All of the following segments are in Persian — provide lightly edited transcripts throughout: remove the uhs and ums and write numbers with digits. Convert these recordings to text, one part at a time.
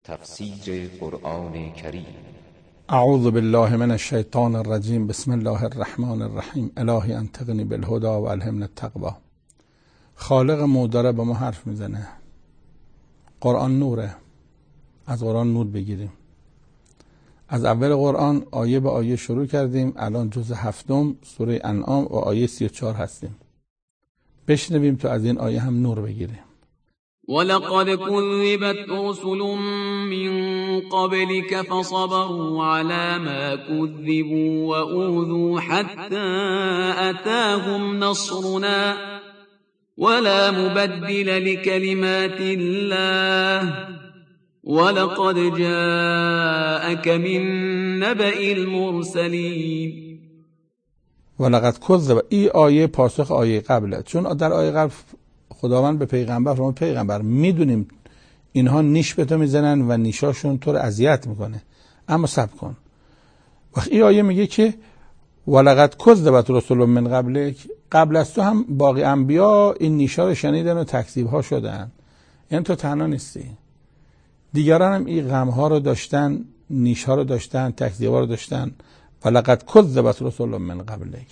تفسیر قرآن کریم. اعوذ بالله من الشیطان الرجیم. بسم الله الرحمن الرحیم. الهی انطقنی بالهدی و الهمنا التقوی. خالق داره با ما حرف میزنه. قرآن نوره، از قرآن نور بگیریم. از اول قرآن آیه به آیه شروع کردیم. الان جزء 7 سوره انعام و آیه 34 هستیم. بشنویم تو از این آیه هم نور بگیریم. ولقد كذبت رسل من قبلك فصبروا على ما كذبوا وأوذوا حتى أتاهم نصرنا ولا مبدل لكلمات الله ولقد جاءك من نبأ المرسلين. ولقد کذب، این آیه پاسخ آیه قبله، چون در آیه قبل خداوند به پیغمبر فرمود پیغمبر میدونیم اینها نیش به تو میزنن و نیشاشون تو رو اذیت میکنه، اما صبر کن. وقتی این آیه میگه که ولقد کذبت رسل من قبلک، قبل از تو هم باقی انبیا این نیشا رو شنیدن و تکذیب ها شدن، یعنی تو تنها نیستی، دیگران هم این غم ها رو داشتن، نیش ها رو داشتن، تکذیب ها رو داشتن. ولقد کذبت رسل من قبلک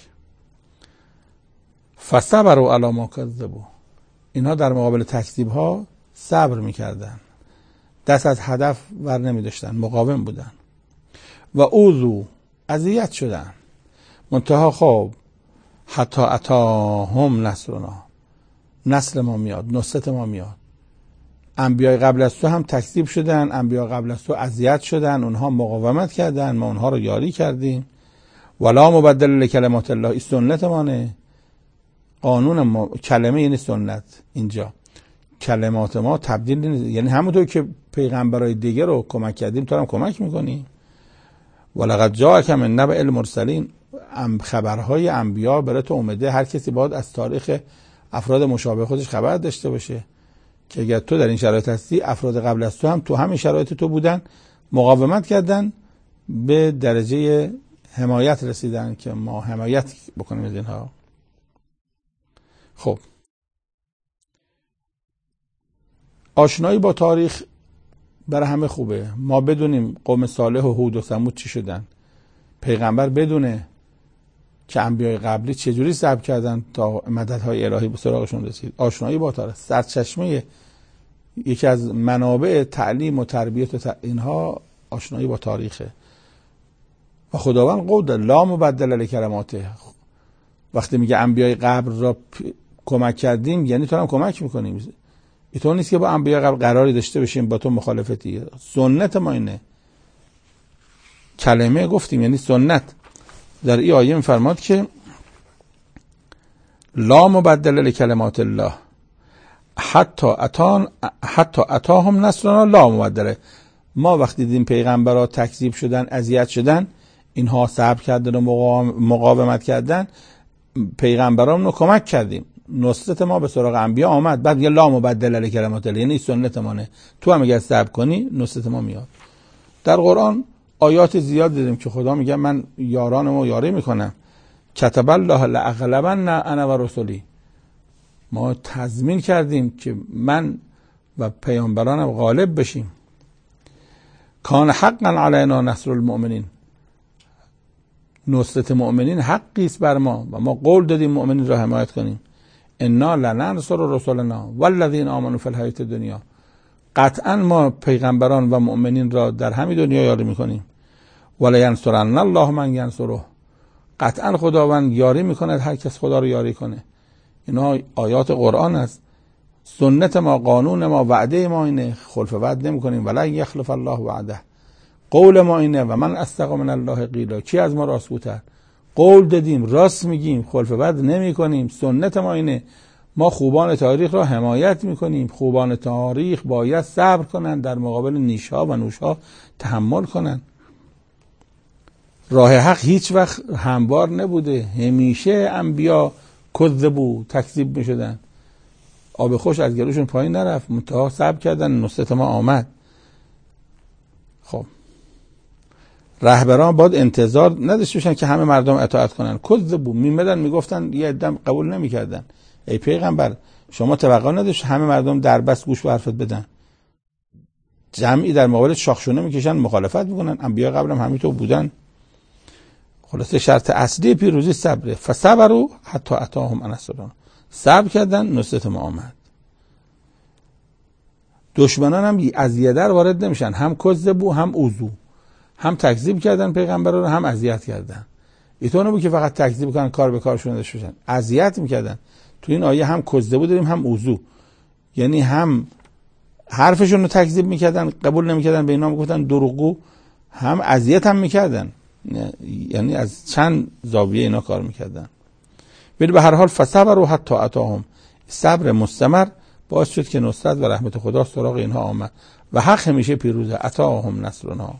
فصبروا علی ما کذبوا، اینها در مقابل تکذیب ها صبر میکردن، دست از هدف ور نمی داشتن، مقاوم بودن. و اوذوا، اذیت شدن، منتها خب حتی اتاهم نصرنا، نصر ما میاد، نصرت ما میاد. انبیای قبل از تو هم تکذیب شدن، انبیا قبل از تو اذیت شدن، اونها مقاومت کردن، ما اونها رو یاری کردیم. ولا مبدل لکلمات الله، این سنت مانه، قانون ما. کلمه یعنی سنت، اینجا کلمات ما تبدیل نیست، یعنی همونطور که پیغمبرای دیگه رو کمک کردیم تو هم کمک میکنی. ولقد جاءک من نبأ المرسلین، خبرهای انبیا برای تو اومده. هر کسی باید از تاریخ افراد مشابه خودش خبر داشته باشه که اگر تو در این شرایط هستی، افراد قبل از تو هم تو همین شرایط تو بودن، مقاومت کردن، به درجه حمایت رسیدن که ما حمایت بکنیم از اینها. خب آشنایی با تاریخ برای همه خوبه، ما بدونیم قوم صالح و هود و ثمود چی شدن، پیغمبر بدونه که انبیای قبلی چجوری صبر کردن تا مددهای الهی به سراغشون رسید. آشنایی با تاریخ سرچشمه، یکی از منابع تعلیم و تربیت و اینها آشنایی با تاریخه. و خداوند قول داد لا مبدل لکلماته، وقتی میگه انبیای قبل را کمک کردیم یعنی تو هم کمک میکنیم. اینطور نیست که با انبیای قبل قراری داشته باشیم با تو مخالفتی، سنت ما اینه. کلمه گفتیم یعنی سنت. در این آیه میفرماد که لا مبدل لکلمات الله حتی اتاهم نصرنا لا مبدله. ما وقتی دیدیم پیغمبرها تکذیب شدن، اذیت شدن، اینها صبر کردن و مقاومت کردن، پیغمبران رو کمک کردیم، نصرت ما به سراغ انبیا آمد. بعد یه لا مبدل لکلمات الله، یعنی سنت مانه، تو هم اگر صبر کنی نصرت ما میاد. در قرآن آیات زیاد دیدیم که خدا میگه من یارانمو یاری میکنم، کتب الله لاغلبن انا و رسلی، ما تضمین کردیم که من و پیامبرانم غالب بشیم. کان حقا علینا نصر المؤمنین، نصرت مؤمنین حقی است بر ما و ما قول دادیم مؤمنین را حمایت کنیم. انا لننصر رسلنا والذین آمنوا فی الحیاة الدنیا، قطعا ما پیغمبران و مؤمنین را در همین دنیا یاری میکنیم. ولینصرن الله من ینصره، قطعا خداوند یاری میکند هر کس خدا رو یاری کنه. اینا آیات قرآن است، سنت ما، قانون ما، وعده ما اینه، خلف وعده نمیکنیم. ولا یخلف الله وعده، قول ما اینه. و من اصدق من الله قیلا، کی از ما راستگوتر؟ قول دادیم، راست میگیم، خلف وعده نمیکنیم. سنت ما اینه، ما خوبان تاریخ را حمایت میکنیم. خوبان تاریخ باید صبر کنن، در مقابل نیشها و نوشها تحمل کنن. راه حق هیچ وقت هموار نبوده، همیشه انبیا کذبوا، تکذیب میشدن، آب خوش از گلوشون پایین نرفت، منتها صبر کردن، نصرت ما آمد. خب رهبران باید انتظار نداشته باشن که همه مردم اطاعت کنن. کذبوا، میمدن میگفتن، یه عده قبول نمیکردن. ای پیغمبر شما توقع نداشت همه مردم در بس گوش به حرفت بدن؟ جمعی در مقابل شاخشونه میکشن، مخالفت میکنن. انبیا قبل هم همینطور بودن. خلاصه شرط اصلی پیروزی صبره. فصبروا حتی اتاهم نصرنا، صبر کردن نصرت ما آمد. دشمنان هم از یه در وارد نمیشن، هم کذبوا هم اوذوا، هم تکذیب کردن پیغمبر رو، هم اذیت کردن. اینطور نبود که فقط تکذیب کنن کار به کارشون داشته باشن، اذیت میکردن. تو این آیه هم کذبوا داریم هم اوذوا، یعنی هم حرفشون رو تکذیب میکردن، قبول نمیکردن، به اینا میگفتن دروغگو، هم اذیت هم میکردن. یعنی از چند زاویه اینا کار میکردن. ولی به هر حال فصبروا حتی اتاهم، صبر مستمر باعث شد که نصرت و رحمت خدا سراغ اینها آمد و حق همیشه پیروزه. اتاهم نصرنا.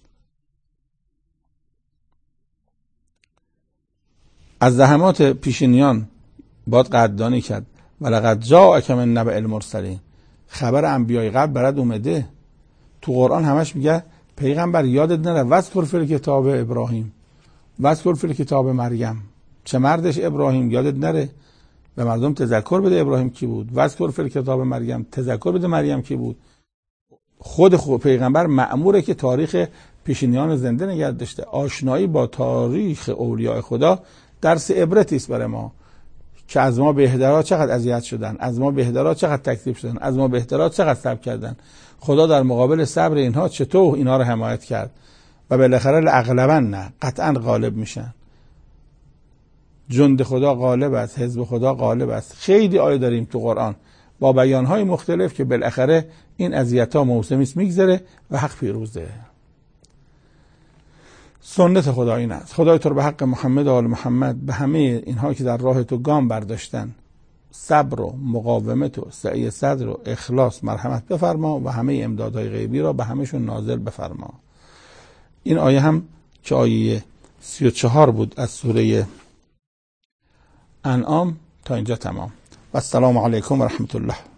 از زحمات پیشینیان باید قدردانی کرد. ولقد جاءک من نبأ المرسلین، خبر انبیای قبل برات اومده. تو قرآن همش میگه پیغمبر یادت نره واذکر فی الکتاب ابراهیم، واذکر فی الکتاب مریم، چه مردش ابراهیم، یادت نره به مردم تذکر بده ابراهیم کی بود. واذکر فی الکتاب مریم، تذکر بده مریم کی بود. خود پیغمبر مأموره که تاریخ پیشینیان زنده نگه داشته. آشنایی با تاریخ اولیاء خدا درس عبرتی است برای ما که از ما بهترها چقدر اذیت شدن، از ما بهترها چقدر تکذیب شدن، از ما بهترها چقدر صبر کردن. خدا در مقابل صبر اینها چطور اینها رو حمایت کرد و بالاخره اغلبا نه قطعا غالب میشن. جند خدا غالب است، حزب خدا غالب است. خیلی آیه داریم تو قرآن با بیانهای مختلف که بالاخره این اذیت‌ها موسمی است میگذره و حق پیروزه. سنت خدا این است. خدای تو رو به حق محمد و آل محمد به همه اینها که در راه تو گام برداشتن صبر و مقاومت و سعی صدر و اخلاص مرحمت بفرما و همه امدادهای غیبی را به همهشون نازل بفرما. این آیه هم که آیه 34 بود از سوره انعام تا اینجا تمام. و السلام علیکم و رحمت الله.